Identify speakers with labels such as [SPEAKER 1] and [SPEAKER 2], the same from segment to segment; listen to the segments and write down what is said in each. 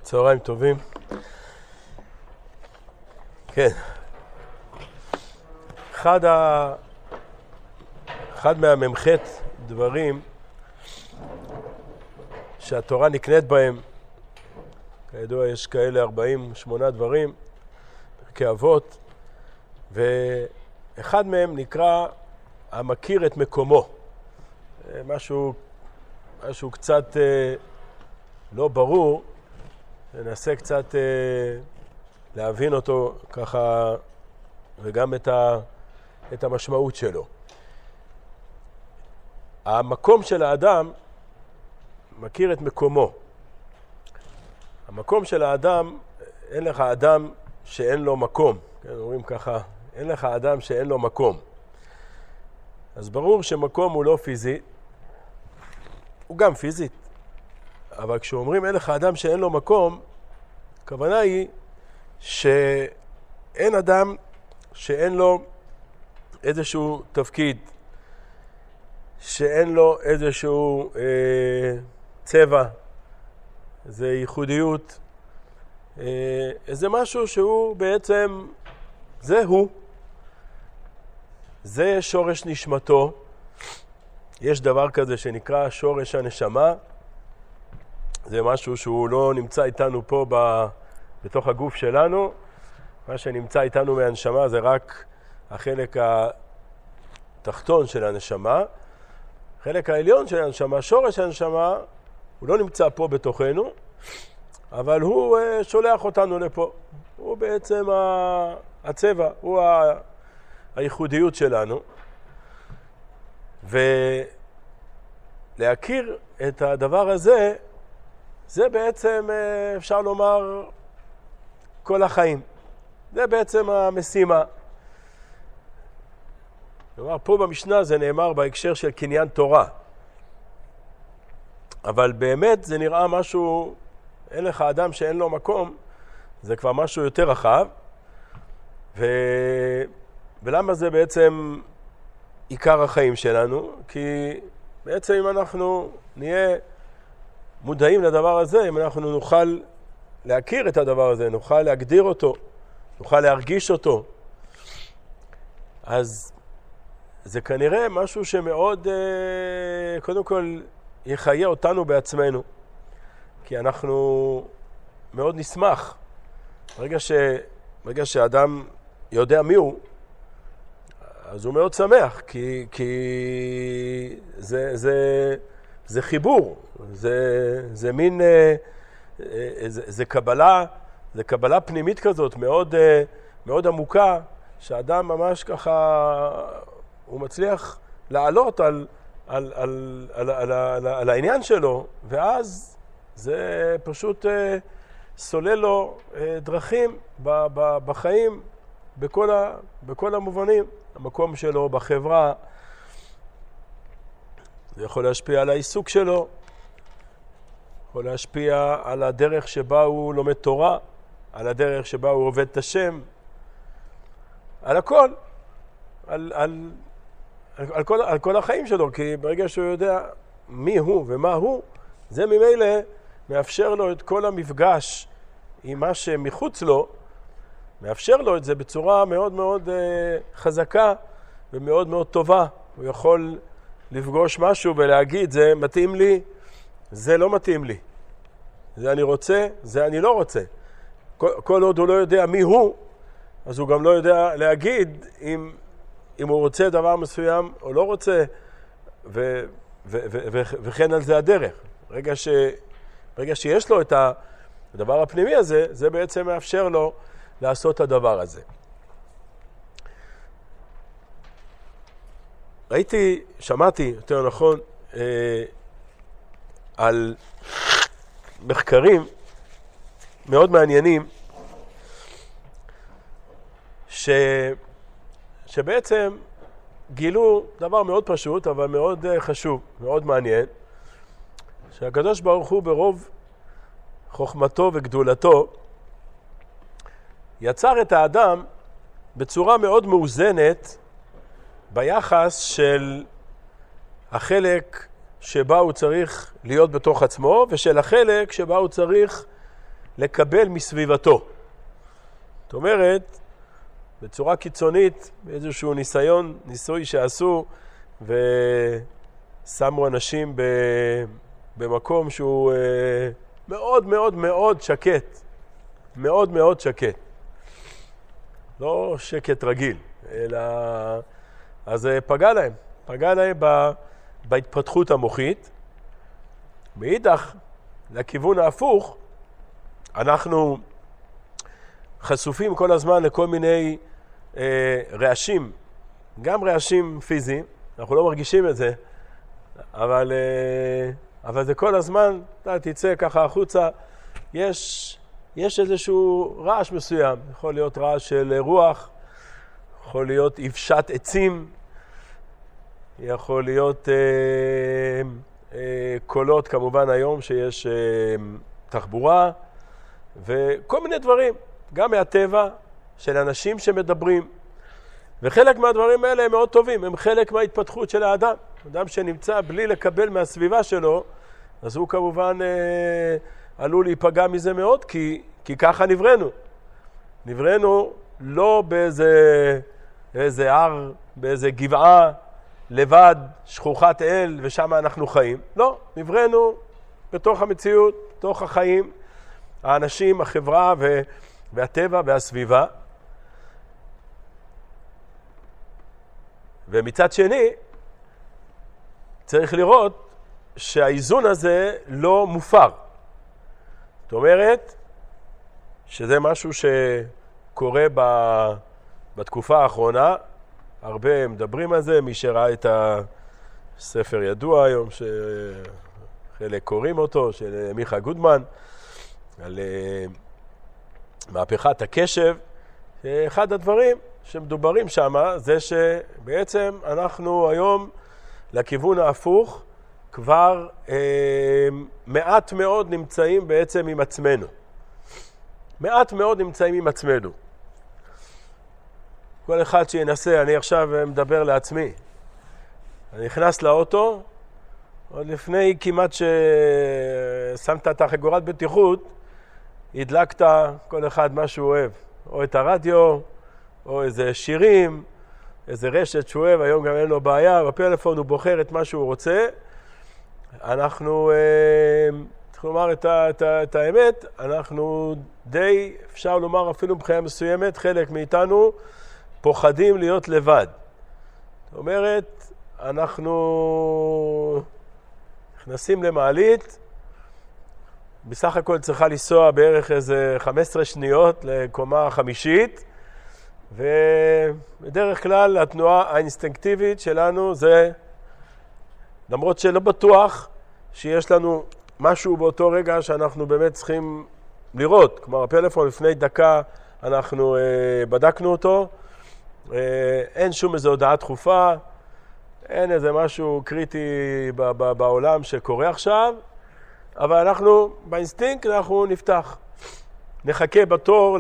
[SPEAKER 1] צהריים טובים. כן. אחד מהממחת דברים שהתורה נקנית בהם, כידוע יש כאלה 48 דברים, פרקי אבות, ואחד מהם נקרא המכיר את מקומו. משהו קצת לא ברור, ננסה קצת להבין אותו ככה, וגם את המשמעות שלו. המקום של האדם מכיר את מקומו. המקום של האדם, אין לך אדם שאין לו מקום. כן, אומרים ככה, אין לך אדם שאין לו מקום. אז ברור שמקום הוא לא פיזי, הוא גם פיזית. אבל כשאומרים אין לך אדם שאין לו מקום, הכוונה היא שאין אדם שאין לו איזשהו תפקיד, שאין לו איזשהו צבע, איזו ייחודיות, איזה משהו שהוא בעצם, זה שורש נשמתו. יש דבר כזה שנקרא שורש הנשמה, זה משהו שהוא לא נמצא איתנו פה בתוך הגוף שלנו. מה שנמצא איתנו מהנשמה זה רק החלק התחתון של הנשמה. החלק העליון של הנשמה, שורש הנשמה, הוא לא נמצא פה בתוכנו, אבל הוא שולח אותנו לפה. הוא בעצם הצבע, הוא הייחודיות שלנו. ולהכיר את הדבר הזה, זה בעצם אפשר לומר כל החיים. זה בעצם המשימה. כלומר, פה במשנה זה נאמר בהקשר של קניין תורה. אבל באמת זה נראה משהו, אין לך אדם שאין לו מקום, זה כבר משהו יותר רחב. ולמה זה בעצם עיקר החיים שלנו? כי בעצם אם אנחנו נהיה מודעים לדבר הזה, אם אנחנו נוכל להכיר את הדבר הזה, נוכל להגדיר אותו, נוכל להרגיש אותו, אז זה כנראה משהו שמאוד, קודם כל, יחיה אותנו בעצמנו. כי אנחנו מאוד נשמח. ברגע שאדם יודע מי הוא, אז הוא מאוד שמח, כי זה חיבור, זה מין, זה קבלה פנימית כזאת, מאוד, מאוד עמוקה, שהאדם ממש ככה, הוא מצליח לעלות על העניין שלו, ואז זה פשוט סולל לו דרכים בחיים, בכל המובנים. המקום שלו בחברה, זה יכול להשפיע על העיסוק שלו, יכול להשפיע על הדרך שבה הוא לומד תורה, על הדרך שבה הוא עובד את השם, על הכל, על כל החיים שלו, כי ברגע שהוא יודע מי הוא ומה הוא, זה ממילא מאפשר לו את כל המפגש עם מה שמחוץ לו, מאפשר לו את זה בצורה מאוד מאוד חזקה ומאוד מאוד טובה. הוא יכול לפגוש משהו ולהגיד, זה מתאים לי, זה לא מתאים לי. זה אני רוצה, זה אני לא רוצה. כל עוד הוא לא יודע מי הוא, אז הוא גם לא יודע להגיד אם הוא רוצה דבר מסוים או לא רוצה, וכן על זה הדרך. ברגע שיש לו את הדבר הפנימי הזה, זה בעצם מאפשר לו לעשות את הדבר הזה. שמעתי, יותר נכון, על מחקרים מאוד מעניינים, שבעצם גילו דבר מאוד פשוט, אבל מאוד חשוב, מאוד מעניין, שהקדוש ברוך הוא ברוב חוכמתו וגדולתו, יצר את האדם בצורה מאוד מאוזנת ביחס של החלק שבה הוא צריך להיות בתוך עצמו, ושל החלק שבה הוא צריך לקבל מסביבתו. זאת אומרת, בצורה קיצונית, באיזשהו ניסוי שעשו, ושמו אנשים במקום שהוא מאוד מאוד מאוד שקט. מאוד מאוד שקט. לא שקט רגיל, אלא... אז פגע להם בהתפתחות המוחית. מאידך, לכיוון ההפוך, אנחנו חשופים כל הזמן לכל מיני רעשים, גם רעשים פיזיים, אנחנו לא מרגישים את זה, אבל זה כל הזמן, אתה תצא ככה החוצה, יש איזשהו רעש מסוים, יכול להיות רעש של רוח, יכול להיות אבשת עצים, יכול להיות קולות כמובן היום שיש תחבורה, וכל מיני דברים, גם מהטבע של אנשים שמדברים. וחלק מהדברים האלה הם מאוד טובים, הם חלק מההתפתחות של האדם. אדם שנמצא בלי לקבל מהסביבה שלו, אז הוא כמובן עלול להיפגע מזה מאוד, כי ככה נבראנו. נבראנו לא באיזה הר, באיזה גבעה, לבד, שכוחת אל, ושם אנחנו חיים. לא, נבראנו בתוך המציאות, בתוך החיים, האנשים, החברה והטבע והסביבה. ומצד שני, צריך לראות שהאיזון הזה לא מופר. זאת אומרת, שזה משהו שקורה בתקופה האחרונה, הרבה מדברים על זה, מי שראה את הספר ידוע היום, שחלק קוראים אותו, של מיכה גודמן, על מהפכת הקשב. אחד הדברים שמדוברים שם זה שבעצם אנחנו היום לכיוון ההפוך כבר מעט מאוד נמצאים בעצם עם עצמנו. מעט מאוד נמצאים עם עצמנו. כל אחד שינסה, אני עכשיו מדבר לעצמי. אני נכנס לאוטו, עוד לפני כמעט ששמת את החגורת בטיחות, הדלקת כל אחד מה שהוא אוהב. או את הרדיו, או איזה שירים, איזה רשת שהוא אוהב, היום גם אין לו בעיה, בפלאפון הוא בוחר את מה שהוא רוצה. אנחנו, צריך לומר את האמת, אנחנו די, אפשר לומר אפילו מבחינה מסוימת, חלק מאיתנו פוחדים להיות לבד. זאת אומרת, אנחנו נכנסים למעלית, בסך הכל צריכה לנסוע בערך איזה 15 שניות לקומה חמישית, ובדרך כלל התנועה האינסטינקטיבית שלנו זה, למרות שלא בטוח שיש לנו משהו באותו רגע שאנחנו באמת צריכים לראות. כלומר, הפלאפון לפני דקה אנחנו בדקנו אותו, אין שום איזו הודעה דחופה, אין איזה משהו קריטי בעולם שקורה עכשיו, אבל אנחנו, באינסטינקט, אנחנו נפתח. נחכה בתור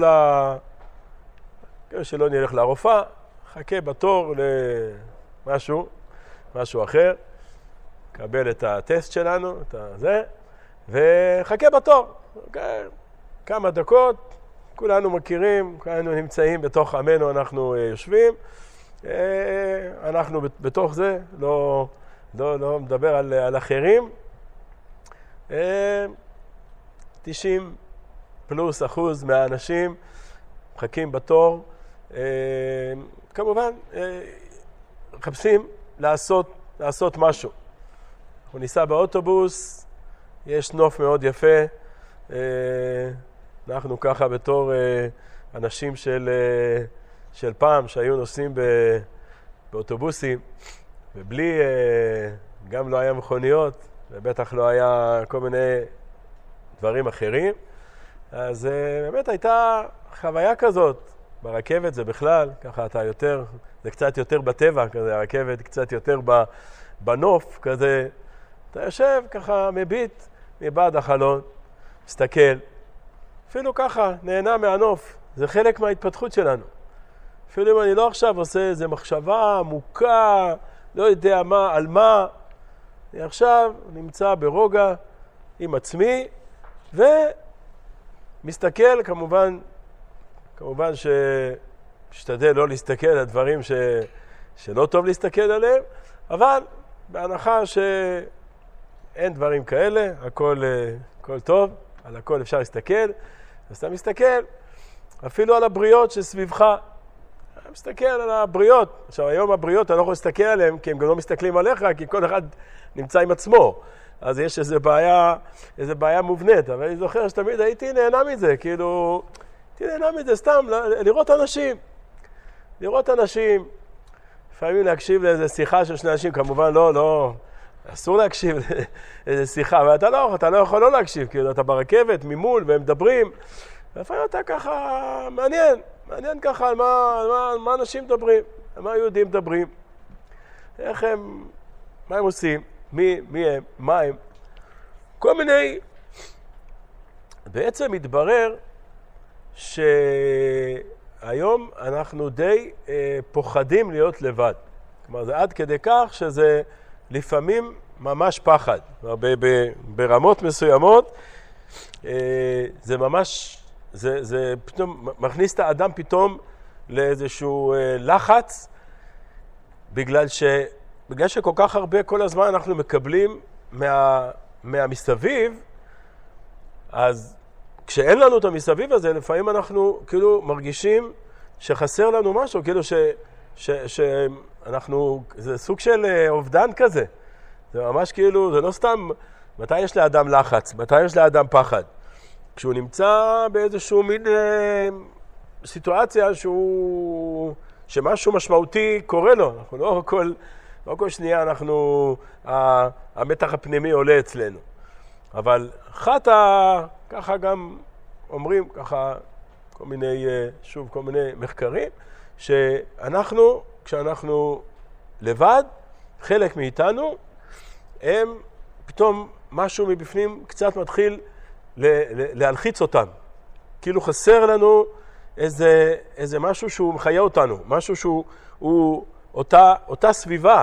[SPEAKER 1] שלא נלך לרופאה, נחכה בתור משהו אחר, קבל את הטסט שלנו, את זה, וחכה בתור. כמה דקות, כולנו מכירים, כולנו נמצאים בתוך עמנו, אנחנו יושבים, אנחנו בתוך זה, לא מדבר על אחרים. 90+ אחוז מהאנשים מחכים בתור, כמובן מחפשים לעשות משהו. אנחנו ניסע באוטובוס, יש נוף מאוד יפה, אנחנו ככה בתור אנשים של פעם שהיו נוסעים באוטובוסים, ובלי, גם לא היה מכוניות, ובטח לא היה כל מיני דברים אחרים. אז באמת הייתה חוויה כזאת. ברכבת זה בכלל, ככה אתה יותר, זה קצת יותר בטבע כזה, הרכבת קצת יותר בנוף כזה. אתה יושב ככה מביט מבעד החלון, מסתכל, אפילו ככה נהנה מהנוף. זה חלק מההתפתחות שלנו. אפילו אם אני לא עכשיו עושה איזו מחשבה עמוקה, לא יודע על מה, אני עכשיו נמצא ברוגע עם עצמי, מסתכל, כמובן שמשתדל לא להסתכל על דברים שלא טוב להסתכל עליהם, אבל בהנחה שאין דברים כאלה, הכל טוב, על הכל אפשר להסתכל, אז אתה מסתכל אפילו על הבריות שסביבך, אתה מסתכל על הבריות. עכשיו היום הבריות אתה לא יכול להסתכל עליהן כי הם גם לא מסתכלים עליך, כי כל אחד נמצא עם עצמו, אז יש איזו בעיה מובנית. אבל אני זוכר שתמיד הייתי נהנה מזה, כאילו, הייתי נהנה מזה סתם, לראות אנשים, לפעמים להקשיב לאיזו שיחה של שני אנשים, כמובן לא, אסור להקשיב לאיזו שיחה, אבל אתה לא יכול לא להקשיב, כאילו אתה ברכבת ממול והם מדברים, ולפעמים אתה ככה מעניין ככה על מה אנשים מדברים, על מה יהודים מדברים, מה הם עושים, מי הם, מה הם, כל מיני. בעצם מתברר שהיום אנחנו די פוחדים להיות לבד. כלומר, זה עד כדי כך שזה לפעמים ממש פחד. ברמות מסוימות, זה ממש, זה פתאום מכניס את האדם פתאום לאיזשהו לחץ, בגלל שכל כך הרבה כל הזמן אנחנו מקבלים מהמסביב, אז כשאין לנו את המסביב הזה, לפעמים אנחנו כאילו מרגישים שחסר לנו משהו, כאילו שאנחנו, זה סוג של אובדן כזה. זה ממש כאילו, זה לא סתם, מתי יש לאדם לחץ, מתי יש לאדם פחד? כשהוא נמצא באיזשהו מין סיטואציה שמשהו משמעותי קורה לו. אנחנו לא כל שנייה המתח הפנימי עולה אצלנו. אבל ככה גם אומרים, ככה כל מיני מחקרים, כשאנחנו לבד, חלק מאיתנו, הם פתאום משהו מבפנים קצת מתחיל להלחיץ אותם. כאילו חסר לנו איזה משהו שהוא מחיה אותנו, משהו שהוא אותה סביבה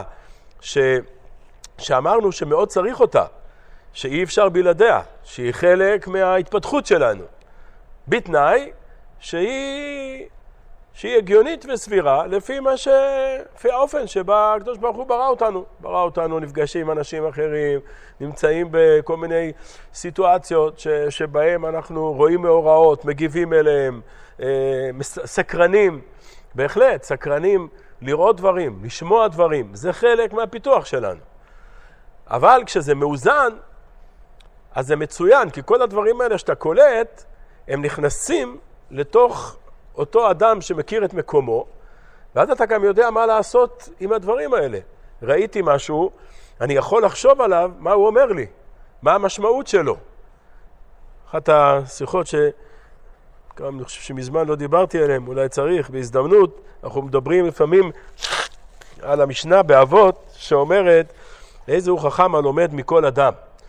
[SPEAKER 1] שאמרנו שמאוד צריך אותה, שאי אפשר בלעדיה, שהיא חלק מההתפתחות שלנו, בתנאי שהיא הגיונית וסבירה לפי האופן שבה הקדוש ברוך הוא ברא אותנו, נפגשים עם אנשים אחרים, נמצאים בכל מיני סיטואציות שבהם אנחנו רואים מאורעות, מגיבים אליהם, סקרנים, בהחלט סקרנים לראות דברים, לשמוע דברים, זה חלק מהפיתוח שלנו. אבל כשזה מאוזן, אז זה מצוין, כי כל הדברים האלה שאתה קולט, הם נכנסים לתוך אותו אדם שמכיר את מקומו, ואז אתה גם יודע מה לעשות עם הדברים האלה. ראיתי משהו, אני יכול לחשוב עליו מה הוא אומר לי, מה המשמעות שלו. אחת השיחות גם אני חושב שמזמן לא דיברתי עליהם, אולי צריך, בהזדמנות, אנחנו מדברים לפעמים על המשנה באבות, שאומרת, איזה הוא חכם הלומד מכל אדם.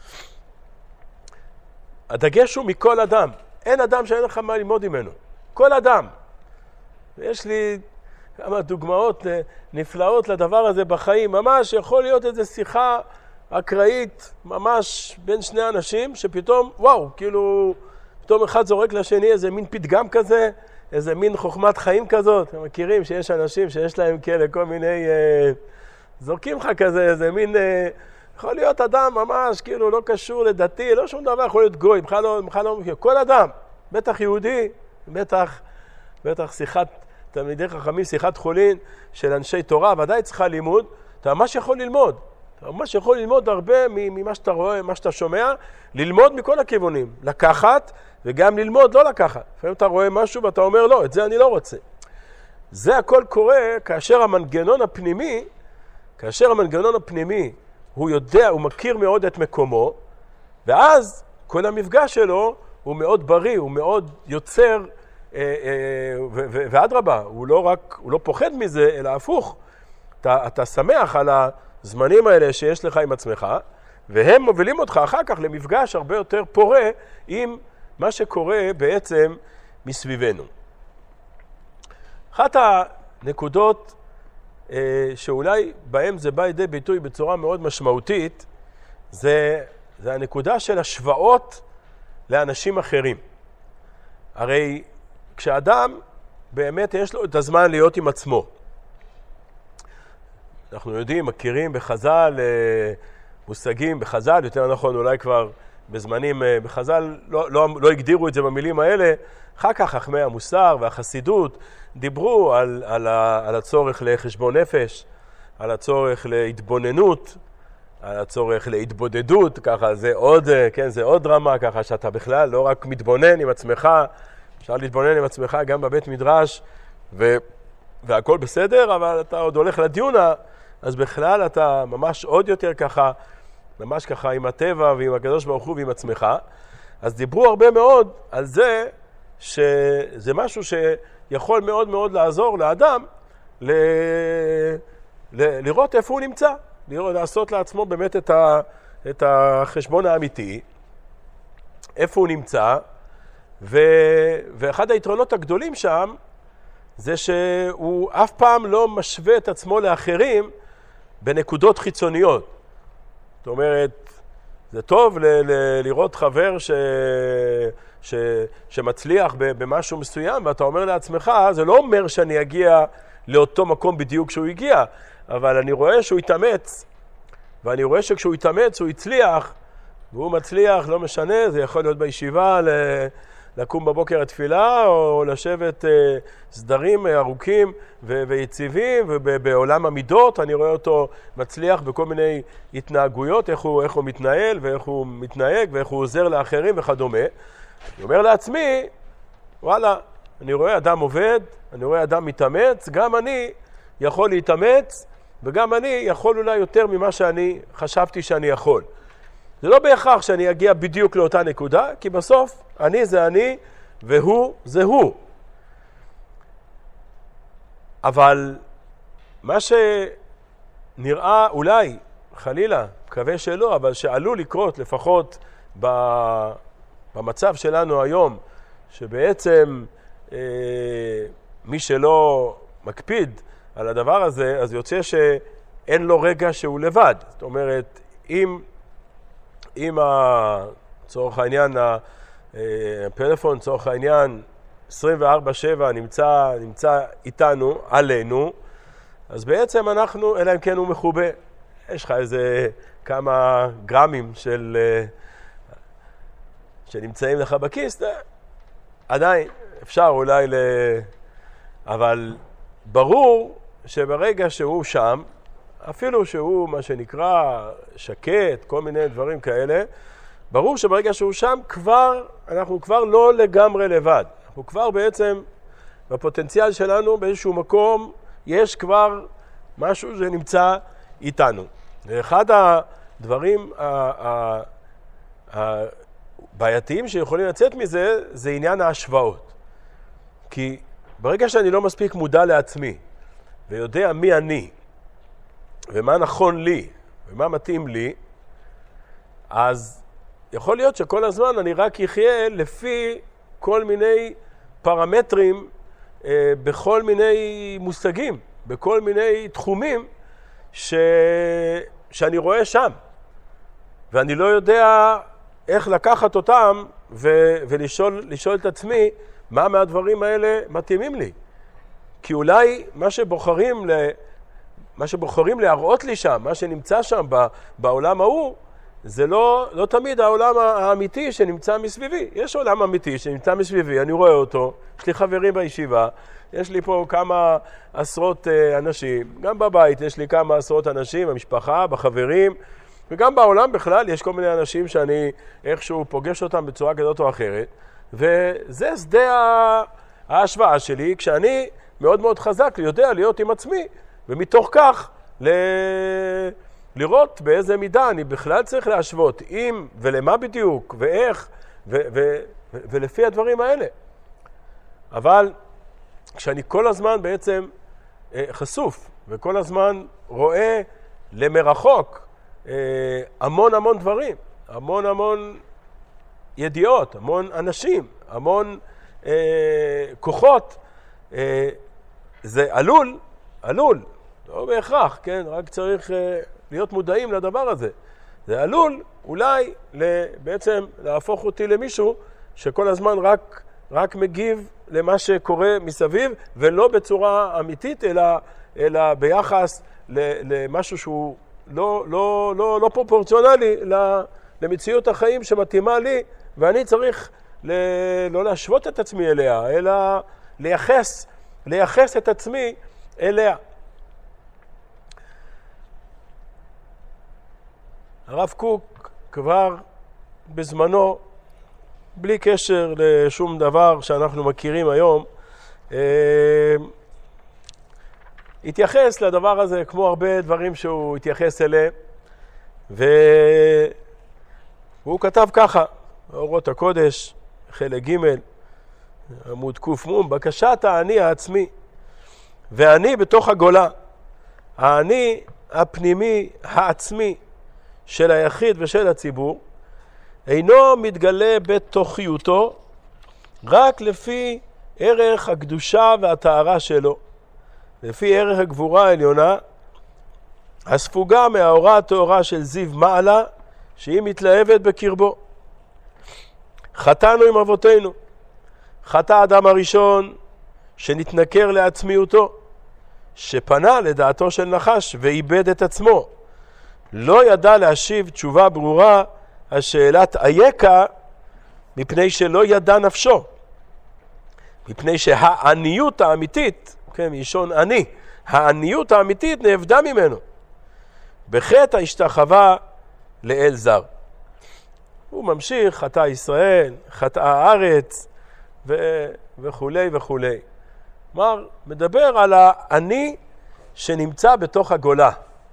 [SPEAKER 1] הדגש הוא מכל אדם. אין אדם שאין לך מה ללמוד ממנו. כל אדם. ויש לי כמה דוגמאות נפלאות לדבר הזה בחיים. ממש יכול להיות איזו שיחה אקראית, ממש בין שני אנשים, שפתאום, וואו, כאילו, פתאום אחד זורק לשני איזה מין פתגם כזה, איזה מין חוכמת חיים כזאת. אתם מכירים שיש אנשים שיש להם כאלה כל מיני, זורקים לך כזה, איזה מין, יכול להיות אדם ממש, כאילו, לא קשור לדתי, לא שום דבר, יכול להיות גוי, בכלל לא, כל אדם, בטח יהודי, בטח שיחת תלמידי חכמים, שיחת חולין של אנשי תורה, ודאי צריכה לימוד, אתה ממש יכול ללמוד. אתה ממש יכול ללמוד הרבה ממה שאתה רואה, מה שאתה שומע, ללמוד מכל הכיוונים, לקחת וגם ללמוד לא לקחת. לפעמים אתה רואה משהו ואתה אומר לא, את זה אני לא רוצה. זה הכל קורה כאשר המנגנון הפנימי, הוא יודע, הוא מכיר מאוד את מקומו, ואז כל המפגש שלו הוא מאוד בריא, הוא מאוד יוצר, ואדרבה, הוא לא פוחד מזה, אלא הפוך. אתה שמח על הזמנים האלה שיש לך עם עצמך, והם מובילים אותך אחר כך למפגש הרבה יותר פורה עם מה שקורה בעצם מסביבנו. אחת הנקודות שאולי בהם זה בא לידי ביטוי בצורה מאוד משמעותית, זה הנקודה של השוואות לאנשים אחרים. הרי כשאדם באמת יש לו את הזמן להיות עם עצמו, אנחנו יודעים, מכירים בחז"ל, מושגים בחז"ל, יותר נכון אולי כבר בזמנים בחז"ל, לא הגדירו את זה במילים האלה, אחר כך חכמי המוסר והחסידות דיברו על הצורך לחשבון נפש, על הצורך להתבוננות, על הצורך להתבודדות, ככה זה עוד, כן, זה עוד רמה, ככה שאתה בכלל לא רק מתבונן עם עצמך, אפשר להתבונן עם עצמך גם בבית מדרש, והכל בסדר, אבל אתה עוד הולך לדיונה, אז בכלל אתה ממש עוד יותר ככה, ממש ככה עם הטבע ועם הקדוש ברוך הוא ועם עצמך. אז דיברו הרבה מאוד על זה, שזה משהו שיכול מאוד מאוד לעזור לאדם לראות איפה הוא נמצא, לעשות לעצמו באמת את החשבון האמיתי, איפה הוא נמצא, ואחד היתרונות הגדולים שם, זה שהוא אף פעם לא משווה את עצמו לאחרים בנקודות חיצוניות. זאת אומרת, זה טוב לראות חבר שמצליח במשהו מסוים, ואתה אומר לעצמך, זה לא אומר שאני אגיע לאותו מקום בדיוק שהוא הגיע, אבל אני רואה שהוא התאמץ, ואני רואה שכשהוא התאמץ הוא הצליח, והוא מצליח, לא משנה, זה יכול להיות בישיבה, לקום בבוקר לתפילה, או לשבת סדרים ארוכים ויציבים, ובעולם המידות אני רואה אותו מצליח בכל מיני התנהגויות, איך הוא מתנהל, ואיך הוא מתנהג, ואיך הוא עוזר לאחרים וכדומה. אני אומר לעצמי, וואלה, אני רואה אדם עובד, אני רואה אדם מתאמץ, גם אני יכול להתאמץ, וגם אני יכול אולי יותר ממה שאני חשבתי שאני יכול. זה לא בהכרח שאני אגיע בדיוק לאותה נקודה, כי בסוף אני זה אני והוא זה הוא. אבל מה שנראה אולי, חלילה, מקווה שלא, אבל שעלול לקרות לפחות במצב שלנו היום, שבעצם מי שלא מקפיד על הדבר הזה, אז יוצא שאין לו רגע שהוא לבד. זאת אומרת, אם צורך העניין, הפלאפון, צורך העניין, 24/7 נמצא איתנו, עלינו, אז בעצם אנחנו, אלא אם כן הוא מחובה. יש לך איזה כמה גרמים שנמצאים לך בכיס, עדיין אפשר אולי אבל ברור שברגע שהוא שם, אפילו שהוא מה שנקרא שקט, כל מיני דברים כאלה, ברור שברגע שהוא שם אנחנו כבר לא לגמרי לבד. אנחנו כבר בעצם בפוטנציאל שלנו באיזשהו מקום יש כבר משהו שנמצא איתנו. אחד הדברים הבעייתיים שיכולים לצאת מזה זה עניין ההשוואות. כי ברגע שאני לא מספיק מודע לעצמי ויודע מי אני ומה נכון לי ומה מתאים לי, אז יכול להיות שכל הזמן אני רק יחיה לפי כל מיני פרמטרים, בכל מיני מושגים, בכל מיני תחומים שאני רואה שם. ואני לא יודע איך לקחת אותם ולשאול את עצמי מה מהדברים האלה מתאימים לי. כי אולי מה שבוחרים להראות לי שם, מה שנמצא שם בעולם ההוא, זה לא תמיד העולם האמיתי שנמצא מסביבי. יש עולם אמיתי שנמצא מסביבי, אני רואה אותו, יש לי חברים בישיבה, יש לי פה כמה עשרות אנשים, גם בבית יש לי כמה עשרות אנשים, במשפחה, בחברים, וגם בעולם בכלל יש כל מיני אנשים שאני איכשהו פוגש אותם בצורה כזאת או אחרת, וזה שדה ההשוואה שלי, כשאני מאוד מאוד חזק יודע להיות עם עצמי, ומתוך כך לראות באיזה מידה אני בכלל צריך להשוות, אם ולמה בדיוק, ואיך, ולפי הדברים האלה. אבל כשאני כל הזמן בעצם חשוף, וכל הזמן רואה למרחוק המון דברים, המון ידיעות, המון אנשים, המון כוחות, זה עלול, לא בהכרח, כן? רק צריך להיות מודעים לדבר הזה. זה עלול אולי בעצם להפוך אותי למישהו שכל הזמן רק רק מגיב למה שקורה מסביב, ולא בצורה אמיתית, אלא ביחס למשהו שהוא לא פרופורציונלי למציאות החיים שמתאימה לי, ואני צריך לא להשוות את עצמי אליה, אלא לייחס את עצמי אליה. הרב קוק כבר בזמנו, בלי קשר לשום דבר שאנחנו מכירים היום, התייחס לדבר הזה כמו הרבה דברים שהוא התייחס אליהם, והוא כתב ככה, אורות הקודש, חלק ג' עמוד ק"מ, בקשת האני העצמי, ואני בתוך הגולה, האני הפנימי העצמי של היחיד ושל הציבור, אינו מתגלה בתוכיותו רק לפי ערך הקדושה והטהרה שלו, לפי ערך הגבורה העליונה, הספוגה מהאורה הטהורה של זיו מעלה, שהיא מתלהבת בקרבו. חטאנו עם אבותינו, חטא האדם הראשון שנתנכר לעצמיותו, שפנה לדעתו של נחש ואיבד את עצמו, לא ידע להשיב תשובה ברורה על שאלת אייכה, מפני שלא ידע נפשו, מפני שהעניות האמיתית, כן, מלשון אני, העניות האמיתית נאבדה ממנו, בחטא השתחווה לאל זר. הוא ממשיך, חטא ישראל, חטא הארץ וכו' וכו'. כלומר, מדבר על האני שנמצא בתוך הגולה.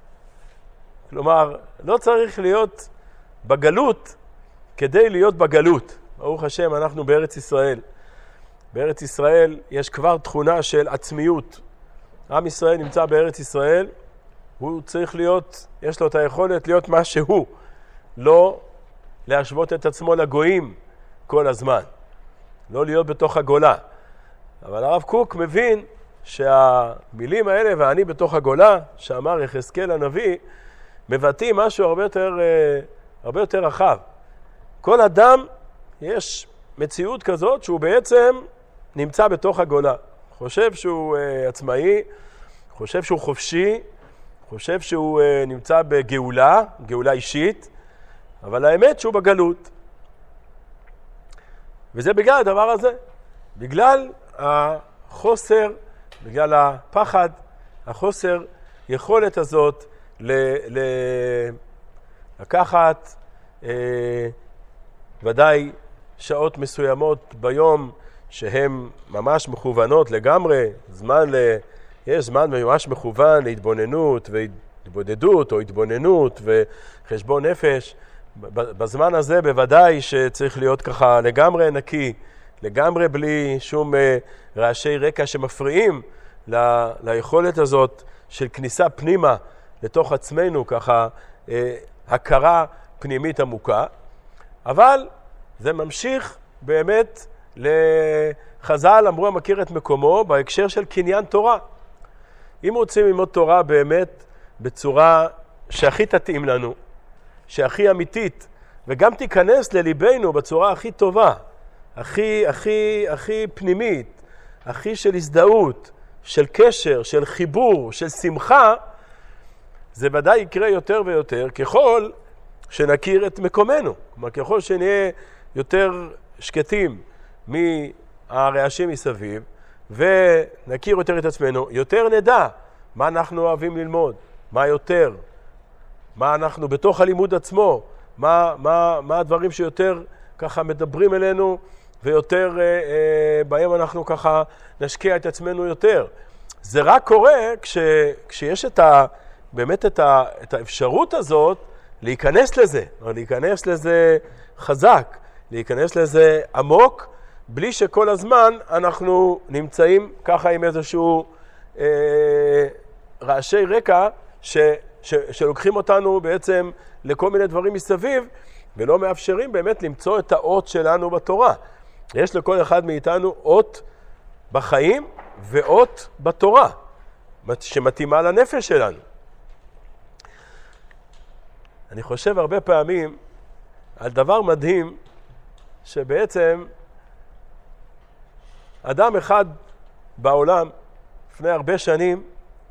[SPEAKER 1] כלומר, לא צריך להיות בגלות כדי להיות בגלות. ברוך השם, אנחנו בארץ ישראל. בארץ ישראל יש כבר תכונה של עצמיות. עם ישראל נמצא בארץ ישראל, הוא צריך להיות, יש לו את היכולת להיות מה שהוא, לא להשוות את עצמו לגויים כל הזמן, לא להיות בתוך הגולה. אבל הרב קוק מבין שהמילים האלה, ואני בתוך הגולה, שאמר יחזקאל הנביא, מבטאים משהו הרבה יותר רחב. כל אדם יש מציאות כזאת שהוא בעצם נמצא בתוך הגולה. חושב שהוא עצמאי, חושב שהוא חופשי, חושב שהוא נמצא בגאולה, גאולה אישית, אבל האמת שהוא בגלות. וזה בגלל הדבר הזה, בגלל החוסר, בגלל הפחד, החוסר יכולת הזאת לקחת ודאי שעות מסוימות ביום שהן ממש מכוונות לגמרי, יש זמן ממש מכוון להתבוננות והתבודדות או התבוננות וחשבון נפש. בזמן הזה בוודאי שצריך להיות ככה לגמרי נקי, לגמרי בלי שום רעשי רקע שמפריעים ליכולת הזאת של כניסה פנימה לתוך עצמנו, ככה הכרה פנימית עמוקה. אבל זה ממשיך באמת לחז"ל, אמרו המכיר את מקומו בהקשר של קניין תורה. אם רוצים ללמוד תורה באמת בצורה שהכי תתאים לנו, שהכי אמיתית, וגם תיכנס לליבנו בצורה הכי טובה, הכי פנימית, הכי של הזדהות, של קשר, של חיבור, של שמחה, זה ודאי יקרה יותר ויותר ככל שנכיר את מקומנו. כלומר, ככל שנהיה יותר שקטים מהרעשים מסביב, ונכיר יותר את עצמנו, יותר נדע מה אנחנו אוהבים ללמוד, מה יותר, מה אנחנו בתוך הלימוד עצמו, מה הדברים שיותר ככה מדברים אלינו, ויותר בהם אנחנו ככה נשקיע את עצמנו יותר. זה רק קורה כשיש באמת את האפשרות הזאת להיכנס לזה, או להיכנס לזה חזק, להיכנס לזה עמוק, בלי שכל הזמן אנחנו נמצאים ככה עם איזשהו רעשי רקע שלוקחים אותנו בעצם לכל מיני דברים מסביב, ולא מאפשרים באמת למצוא את האות שלנו בתורה. יש לכל אחד מאיתנו אות בחיים ואות בתורה, שמתאימה לנפש שלנו. אני חושב הרבה פעמים על דבר מדהים, שבעצם אדם אחד בעולם, לפני הרבה שנים,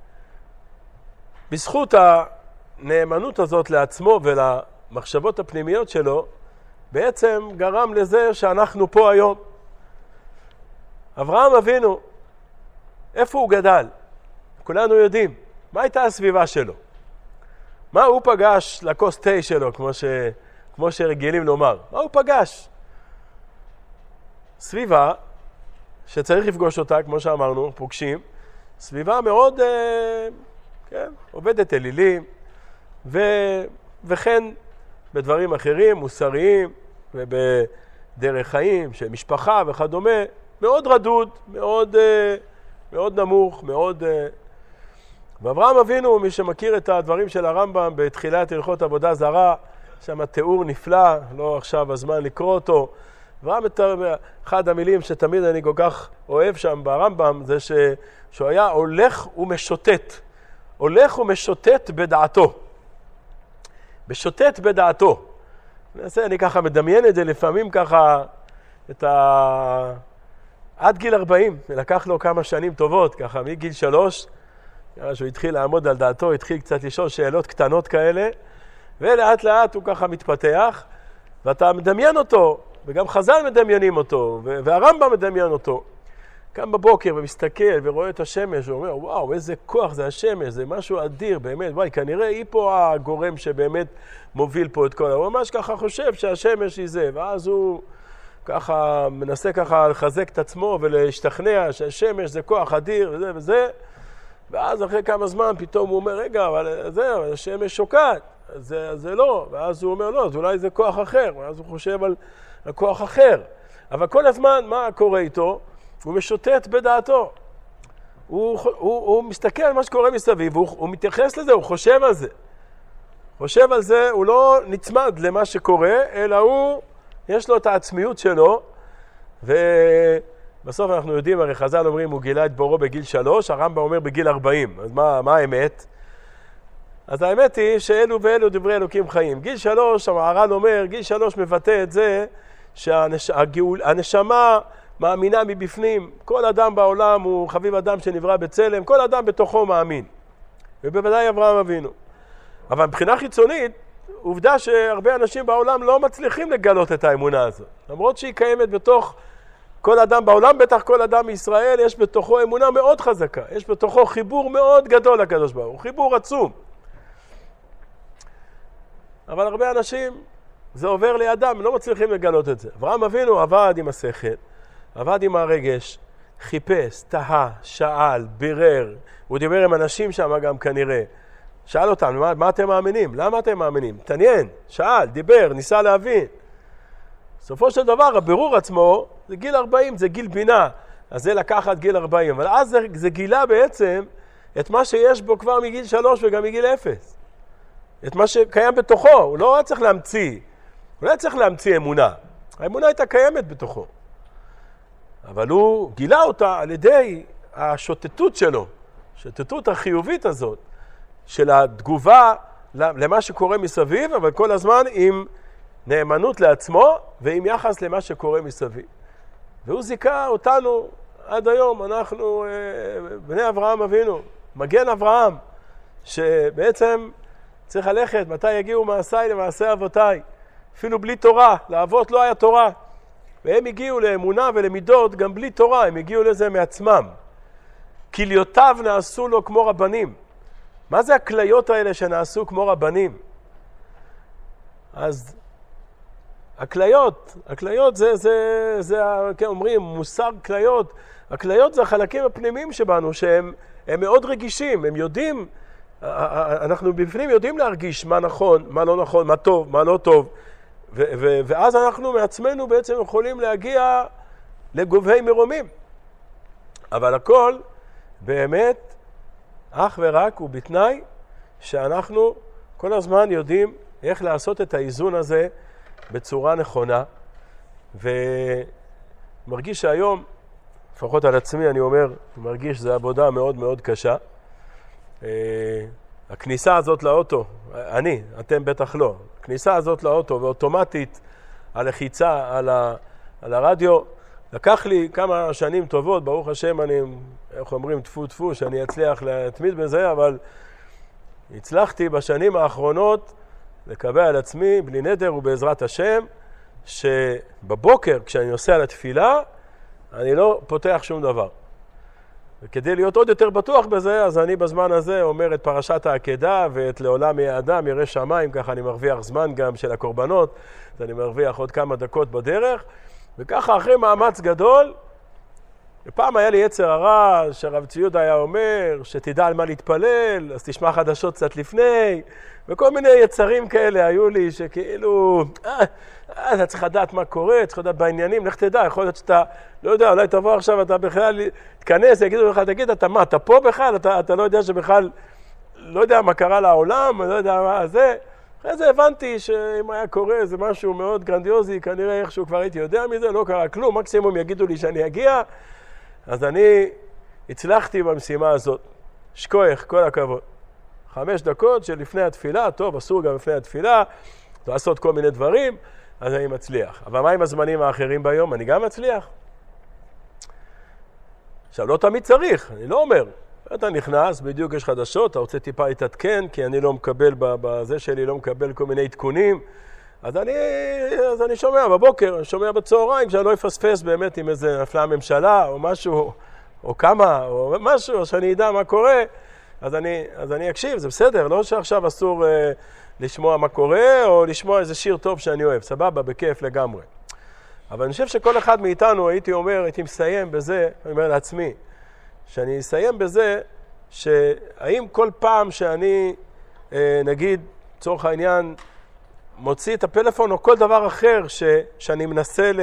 [SPEAKER 1] בזכות הנאמנות הזאת לעצמו ולמחשבות הפנימיות שלו, בעצם גרם לזה שאנחנו פה היום. אברהם אבינו, איפה הוא גדל? כולנו יודעים. מה הייתה הסביבה שלו? מה הוא פגש לכוס תה שלו, כמו שרגילים לומר? מה הוא פגש? סביבה שצריך לפגוש אותה, כמו שאמרנו, פוגשים, סביבה מאוד, עובדת אלילים, וכן בדברים אחרים, מוסריים, ובדרך חיים, של משפחה וכדומה, מאוד רדוד, מאוד נמוך, מאוד... ואברהם אבינו, מי שמכיר את הדברים של הרמב"ם בתחילת הלכות עבודה זרה, שם תיאור נפלא, לא עכשיו הזמן לקרוא אותו. אברהם, אחד המילים שתמיד אני כל כך אוהב שם ברמב"ם, זה שהוא היה הולך ומשוטט. הולך ומשוטט בדעתו. משוטט בדעתו. אני ככה מדמיין את זה לפעמים ככה, עד גיל 40, לקח לו כמה שנים טובות, ככה מגיל 3, שהוא התחיל לעמוד על דעתו, התחיל קצת לשאול שאלות קטנות כאלה, ולאט לאט הוא ככה מתפתח, ואתה מדמיין אותו, וגם חז"ל מדמיינים אותו, והרמב"ם מדמיין אותו. קם בבוקר ומסתכל ורואה את השמש, ואומר, וואו, איזה כוח זה השמש, זה משהו אדיר, באמת, וואי, כנראה היא פה הגורם שבאמת מוביל פה את כל, הוא ממש ככה חושב שהשמש היא זה, ואז הוא ככה מנסה ככה לחזק את עצמו ולהשתכנע שהשמש זה כוח אדיר וזה וזה, ואז אחרי כמה זמן פתאום הוא אומר, רגע, אבל זה, השמש שוקעת, זה לא, ואז הוא אומר, לא, אז אולי זה כוח אחר, ואז הוא חושב על כוח אחר. אבל כל הזמן, מה קורה איתו? הוא משוטט בדעתו. הוא מסתכל על מה שקורה מסביב, הוא מתייחס לזה, הוא חושב על זה. חושב על זה, הוא לא נצמד למה שקורה, אלא יש לו את העצמיות שלו, ובסוף אנחנו יודעים, הרי חז"ל אומרים, הוא גילה את בורו בגיל 3, הרמב"ם אומר בגיל 40. אז מה האמת? אז האמת היא שאלו ואלו דברי אלוקים חיים. גיל 3, המהר"ל אומר, גיל 3 מבטא את זה שהנשמה מאמינה מבפנים. כל אדם בעולם הוא חביב אדם שנברא בצלם, כל אדם בתוכו מאמין. ובוודאי אברהם אבינו. אבל מבחינה חיצונית, עובדה שהרבה אנשים בעולם לא מצליחים לגלות את האמונה הזאת. למרות שהיא קיימת בתוך כל אדם בעולם, בטח כל אדם מישראל, יש בתוכו אמונה מאוד חזקה. יש בתוכו חיבור מאוד גדול לקדוש ברוך הוא, חיבור עצום. אבל הרבה אנשים, זה עובר לידם, לא מצליחים לגלות את זה. אברהם אבינו עבד עם השכל, עבד עם הרגש, חיפש, תהה, שאל, בירר. הוא דיבר עם אנשים שם גם כנראה. שאל אותם, מה אתם מאמינים? למה אתם מאמינים? תעניין, שאל, דיבר, ניסה להבין. בסופו של דבר, הבירור עצמו, זה גיל 40, זה גיל בינה. אז זה לקחת גיל 40. אבל אז זה גילה בעצם את מה שיש בו כבר מגיל 3 וגם מגיל 0. את מה שקיים בתוכו. הוא לא היה צריך להמציא. הוא לא היה צריך להמציא אמונה. האמונה הייתה קיימת בתוכו. אבל הוא גילה אותה על ידי השוטטות שלו. השוטטות החיובית הזאת. של התגובה למה שקורה מסביב, אבל כל הזמן עם נאמנות לעצמו ועם יחס למה שקורה מסביב. והוא זיכה אותנו עד היום, אנחנו בני אברהם אבינו, מגן אברהם, שבעצם צריך ללכת, מתי יגיעו מעשיי למעשי אבותיי, אפילו בלי תורה, לאבות לא היה תורה, והם הגיעו לאמונה ולמידות גם בלי תורה, הם הגיעו לזה מעצמם. כליותיו נעשו לו כמו רבנים. מה זה הכליות האלה שנעשו כמו רבנים? אז הכליות זה כן אומרים, מוסר כליות. הכליות זה החלקים הפנימיים שבנו, שהם מאוד רגישים, הם יודעים, אנחנו בפנים יודעים להרגיש מה נכון, מה לא נכון, מה טוב, מה לא טוב, ואז אנחנו מעצמנו בעצם יכולים להגיע לגובהי מרומים. אבל הכל באמת אך ורק הוא בתנאי שאנחנו כל הזמן יודעים איך לעשות את האיזון הזה בצורה נכונה. ומרגיש שהיום, לפחות על עצמי אני אומר, מרגיש שזו עבודה מאוד מאוד קשה. הכניסה הזאת לאוטו, אתם בטח לא, הכניסה הזאת לאוטו ואוטומטית הלחיצה על הרדיו, לקח לי כמה שנים טובות, ברוך השם, אני, איך אומרים, טפו טפו, שאני אצליח להתמיד בזה, אבל הצלחתי בשנים האחרונות לקבע על עצמי, בלי נדר ובעזרת השם, שבבוקר, כשאני נוסע לתפילה, אני לא פותח שום דבר. וכדי להיות עוד יותר בטוח בזה, אז אני בזמן הזה אומר את פרשת העקדה ואת לעולם יהיה אדם, ירא שמיים, ככה אני מרוויח זמן גם של הקורבנות, אז אני מרוויח עוד כמה דקות בדרך, וככה אחרי מאמץ גדול, ופעם היה לי יצר הרע, שהרב ציודה היה אומר, שתדע על מה להתפלל, אז תשמע חדשות קצת לפני, וכל מיני יצרים כאלה היו לי, שכאילו, אתה צריך לדעת מה קורה, צריך לדעת בעניינים, לך תדע, יכול להיות שאתה, לא יודע, אולי תבוא עכשיו, אתה בכלל תכנס, יגידו לך, תגיד, אתה מה, אתה פה בכלל? אתה לא יודע שבכלל, לא יודע מה קרה לעולם, לא יודע מה זה. אחרי זה הבנתי שאם היה קורה איזה משהו מאוד גרנדיוזי, כנראה איכשהו כבר הייתי יודע מזה, לא קרה כלום, מקסימום יגידו לי שאני אגיע, אז אני הצלחתי במשימה הזאת. שכוח, כל הכבוד. 5 דקות שלפני התפילה, טוב, אסור גם לפני התפילה, לעשות כל מיני דברים, אז אני מצליח. אבל מה עם הזמנים האחרים ביום? אני גם מצליח. עכשיו, לא תמיד צריך, אני לא אומר. אתה נכנס, בדיוק יש חדשות, אתה רוצה טיפה להתעדכן, כי אני לא מקבל, בזה שלי לא מקבל כל מיני עדכונים, אז אני שומע בבוקר, אני שומע בצהריים, שאני לא אפספס באמת עם איזה נפלה הממשלה, או משהו, או כמה, או משהו, או שאני אדע מה קורה, אז אני אקשיב, זה בסדר, לא שעכשיו אסור לשמוע מה קורה, או לשמוע איזה שיר טוב שאני אוהב, סבבה, בכיף לגמרי. אבל אני חושב שכל אחד מאיתנו, הייתי מסיים בזה, אני אומר לעצמי, שאני אסיים בזה, שהאם כל פעם שאני, נגיד, צורך העניין, מוציא את הפלאפון או כל דבר אחר שאני מנסה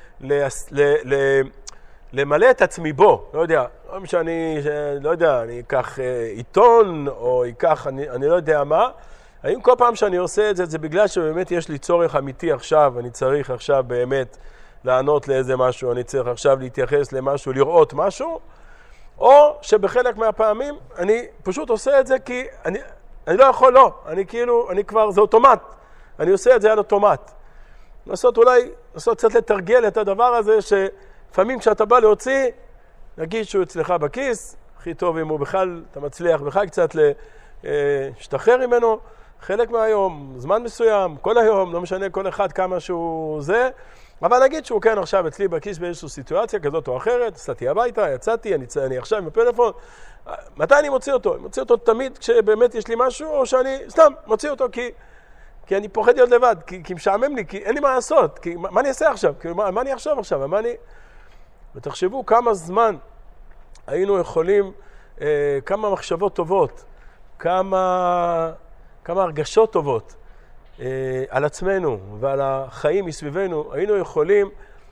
[SPEAKER 1] למלא את עצמי בו, לא יודע, לא יודע, אני אקח עיתון או אקח, אני לא יודע מה, האם כל פעם שאני עושה את זה, זה בגלל שבאמת יש לי צורך אמיתי עכשיו, אני צריך עכשיו באמת לענות לאיזה משהו, אני צריך עכשיו להתייחס למשהו, לראות משהו, או שבחלק מהפעמים אני פשוט עושה את זה כי אני לא יכול, לא, אני כבר, זה אוטומט, אני עושה את זה על אוטומט. לעשות קצת לתרגל את הדבר הזה, שלפעמים כשאתה בא להוציא, נגיד שהוא אצלך בכיס, הכי טוב אם הוא בכלל, אתה מצליח בכלל קצת להשתחרר ממנו, חלק מהיום, זמן מסוים, כל היום, לא משנה כל אחד כמה שהוא זה, אבל נגיד שהוא כן עכשיו אצלי בכיס באיזושהי סיטואציה כזאת או אחרת, נסעתי הביתה, יצאתי, אני עכשיו עם הפלאפון, מתי אני מוציא אותו? אני מוציא אותו תמיד כשבאמת יש לי משהו, או שאני סתם מוציא אותו כי אני פוחד להיות לבד, כי משעמם לי, כי אין לי מה לעשות, כי מה אני אעשה עכשיו? מה אני אחשוב עכשיו? ותחשבו כמה זמן היינו יכולים, כמה מחשבות טובות, כמה הרגשות טובות על עצמנו ועל החיים מסביבנו, היינו יכולים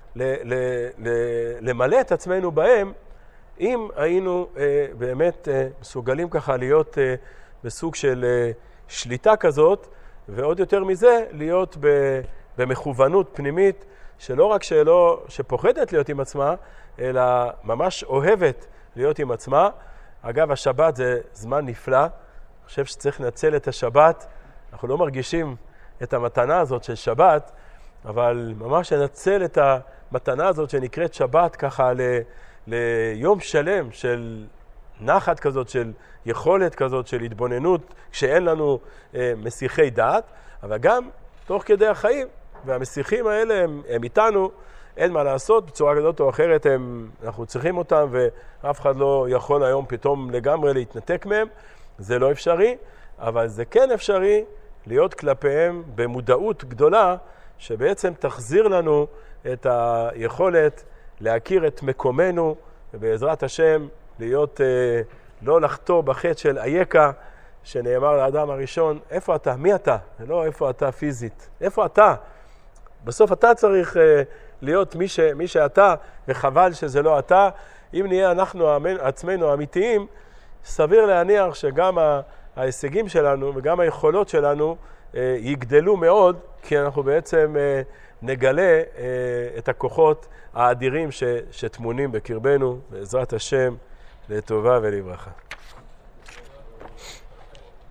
[SPEAKER 1] למלא את עצמנו בהם, אם היינו באמת מסוגלים ככה להיות בסוג של שליטה כזאת, ועוד יותר מזה, להיות במכוונות פנימית, שלא רק שפוחדת להיות עם עצמה, אלא ממש אוהבת להיות עם עצמה. אגב, השבת זה זמן נפלא. אני חושב שצריך לנצל את השבת. אנחנו לא מרגישים את המתנה הזאת של שבת, אבל ממש לנצל את המתנה הזאת שנקראת שבת ככה ליום שלם של נחת כזאת, של יכולת כזאת, של התבוננות, כשאין לנו מסיחי דעת, אבל גם תוך כדי החיים, והמסיחים האלה הם איתנו, אין מה לעשות, בצורה כזאת או אחרת אנחנו צריכים אותם, ואף אחד לא יכול היום פתאום לגמרי להתנתק מהם, זה לא אפשרי, אבל זה כן אפשרי להיות כלפיהם במודעות גדולה, שבעצם תחזיר לנו את היכולת להכיר את מקומנו, ובעזרת השם להיות, לא לחטוא בחטא של אייכה, שנאמר לאדם הראשון, איפה אתה? מי אתה? לא איפה אתה פיזית, איפה אתה? בסוף אתה צריך להיות מי שאתה, וחבל שזה לא אתה. אם נהיה אנחנו עצמנו אמיתיים, סביר להניח שגם ההישגים שלנו וגם היכולות שלנו יגדלו מאוד, כי אנחנו בעצם נגלה את הכוחות האדירים שתמונים בקרבנו, בעזרת השם, לטובה ולברכה.